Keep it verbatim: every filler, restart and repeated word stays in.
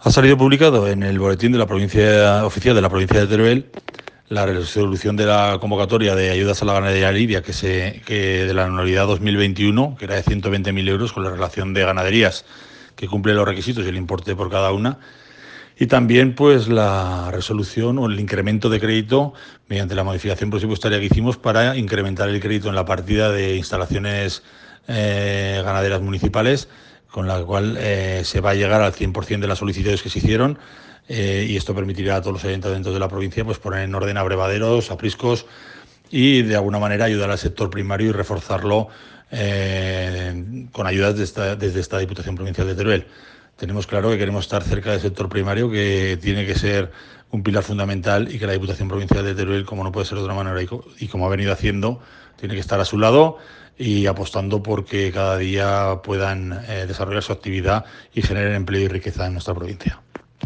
Ha salido publicado en el boletín de la provincia oficial de la provincia de Teruel la resolución de la convocatoria de ayudas a la ganadería lidia que se que de la anualidad dos mil veintiuno, que era de ciento veinte mil euros, con la relación de ganaderías que cumple los requisitos y el importe por cada una. Y también pues la resolución o el incremento de crédito mediante la modificación presupuestaria que hicimos para incrementar el crédito en la partida de instalaciones eh, ganaderas municipales, con la cual eh, se va a llegar al cien por ciento de las solicitudes que se hicieron, eh, y esto permitirá a todos los ayuntamientos de la provincia pues poner en orden abrevaderos, apriscos y de alguna manera ayudar al sector primario y reforzarlo eh, con ayudas de esta, desde esta Diputación Provincial de Teruel. Tenemos claro que queremos estar cerca del sector primario, que tiene que ser un pilar fundamental y que la Diputación Provincial de Teruel, como no puede ser de otra manera y como ha venido haciendo, tiene que estar a su lado y apostando por que cada día puedan eh, desarrollar su actividad y generen empleo y riqueza en nuestra provincia.